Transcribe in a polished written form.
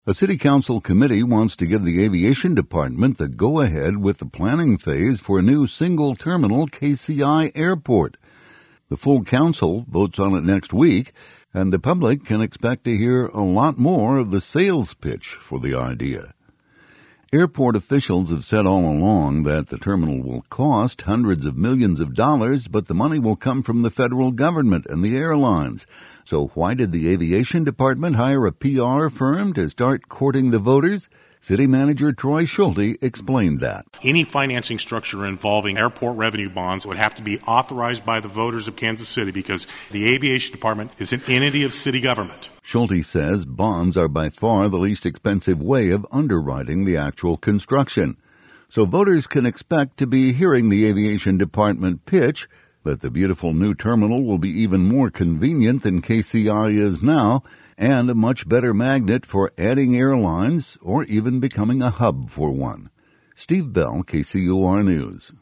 A city council committee wants to give the aviation department the go-ahead with the planning phase for a new single-terminal KCI airport. The full council votes on it next week, and the public can expect to hear a lot more of the sales pitch for the idea. Airport officials have said all along that the terminal will cost hundreds of millions of dollars, but the money will come from the federal government and the airlines. So why did the aviation department hire a PR firm to start courting the voters? City Manager Troy Schulte explained that. Any financing structure involving airport revenue bonds would have to be authorized by the voters of Kansas City because the aviation department is an entity of city government. Schulte says bonds are by far the least expensive way of underwriting the actual construction. So voters can expect to be hearing the aviation department pitch that the beautiful new terminal will be even more convenient than KCI is now and a much better magnet for adding airlines or even becoming a hub for one. Steve Bell, KCUR News.